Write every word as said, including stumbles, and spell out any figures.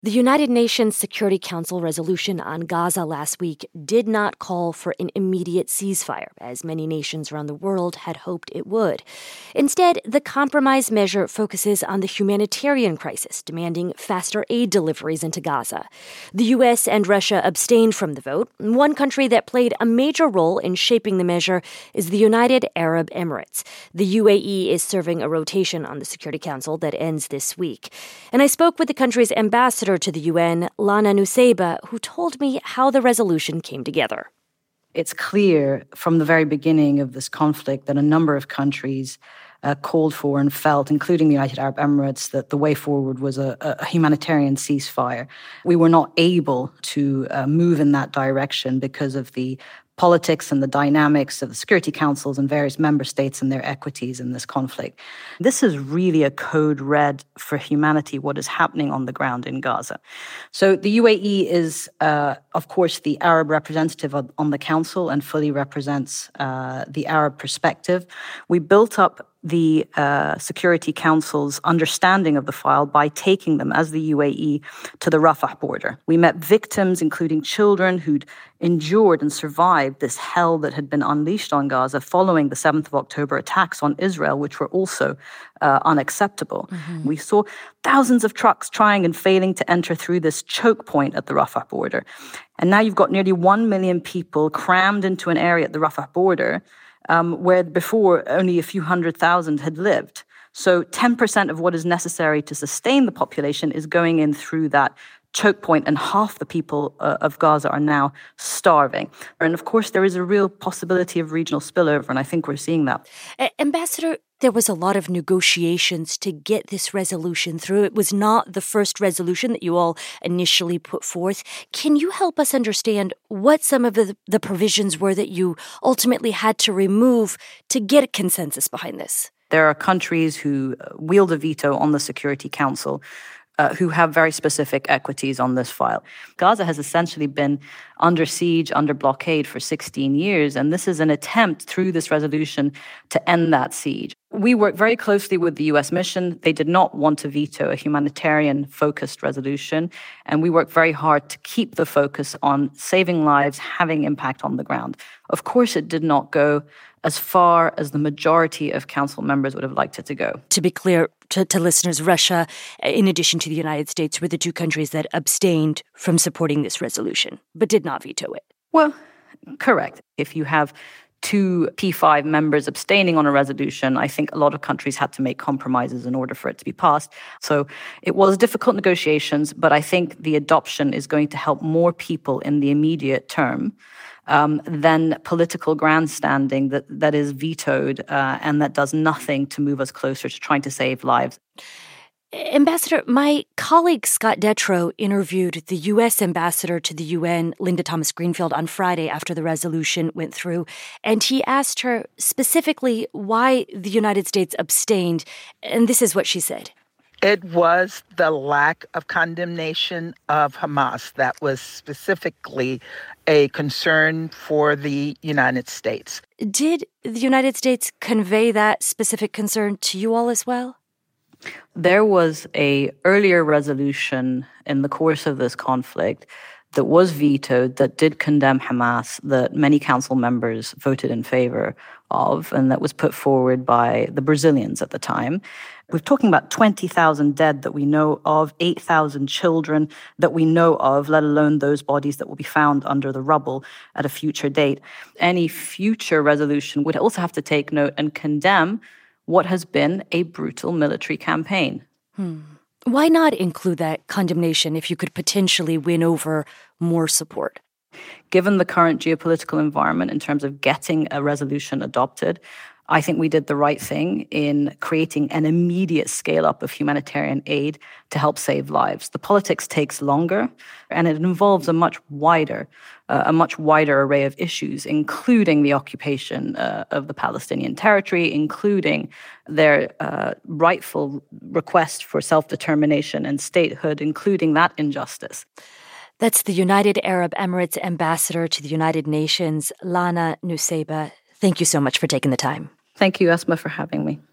The United Nations Security Council resolution on Gaza last week did not call for an immediate ceasefire, as many nations around the world had hoped it would. Instead, the compromise measure focuses on the humanitarian crisis, demanding faster aid deliveries into Gaza. The U S and Russia abstained from the vote. One country that played a major role in shaping the measure is the United Arab Emirates. The U A E is serving a rotation on the Security Council that ends this week. And I spoke with the country's ambassador to the U N, Lana Nusseibeh, who told me how the resolution came together. It's clear from the very beginning of this conflict that a number of countries uh, called for and felt, including the United Arab Emirates, that the way forward was a, a humanitarian ceasefire. We were not able to uh, move in that direction because of the politics and the dynamics of the security councils and various member states and their equities in this conflict. This is really a code red for humanity, what is happening on the ground in Gaza. So the U A E is, uh, of course, the Arab representative on the council and fully represents uh, the Arab perspective. We built up the uh, Security Council's understanding of the file by taking them, as the U A E, to the Rafah border. We met victims, including children who'd endured and survived this hell that had been unleashed on Gaza following the seventh of October attacks on Israel, which were also uh, unacceptable. Mm-hmm. We saw thousands of trucks trying and failing to enter through this choke point at the Rafah border. And now you've got nearly one million people crammed into an area at the Rafah border Um, where before only a few hundred thousand had lived. So ten percent of what is necessary to sustain the population is going in through that choke point, and half the people uh, of Gaza are now starving. And of course, there is a real possibility of regional spillover, and I think we're seeing that. Uh, Ambassador, there was a lot of negotiations to get this resolution through. It was not the first resolution that you all initially put forth. Can you help us understand what some of the, the provisions were that you ultimately had to remove to get a consensus behind this? There are countries who wield a veto on the Security Council Uh, who have very specific equities on this file. Gaza has essentially been under siege, under blockade for sixteen years, and this is an attempt through this resolution to end that siege. We work very closely with the U S mission. They did not want to veto a humanitarian-focused resolution, and we work very hard to keep the focus on saving lives, having impact on the ground. Of course, it did not go as far as the majority of council members would have liked it to go. To be clear to, to listeners, Russia, in addition to the United States, were the two countries that abstained from supporting this resolution, but did not veto it. Well, correct. If you have two P five members abstaining on a resolution, I think a lot of countries had to make compromises in order for it to be passed. So it was difficult negotiations, but I think the adoption is going to help more people in the immediate term um, than political grandstanding that, that is vetoed uh, and that does nothing to move us closer to trying to save lives. Ambassador, my colleague Scott Detrow interviewed the U S ambassador to the U N, Linda Thomas-Greenfield, on Friday after the resolution went through, and he asked her specifically why the United States abstained, and this is what she said. It was the lack of condemnation of Hamas that was specifically a concern for the United States. Did the United States convey that specific concern to you all as well? There was a earlier resolution in the course of this conflict that was vetoed that did condemn Hamas, that many council members voted in favor of, and that was put forward by the Brazilians at the time. We're talking about twenty thousand dead that we know of, eight thousand children that we know of, let alone those bodies that will be found under the rubble at a future date. Any future resolution would also have to take note and condemn what has been a brutal military campaign. Hmm. Why not include that condemnation if you could potentially win over more support? Given the current geopolitical environment in terms of getting a resolution adopted, I think we did the right thing in creating an immediate scale-up of humanitarian aid to help save lives. The politics takes longer, and it involves a much wider, uh, a much wider array of issues, including the occupation uh, of the Palestinian territory, including their uh, rightful request for self-determination and statehood, including that injustice. That's the United Arab Emirates ambassador to the United Nations, Lana Nusseibeh. Thank you so much for taking the time. Thank you, Asma, for having me.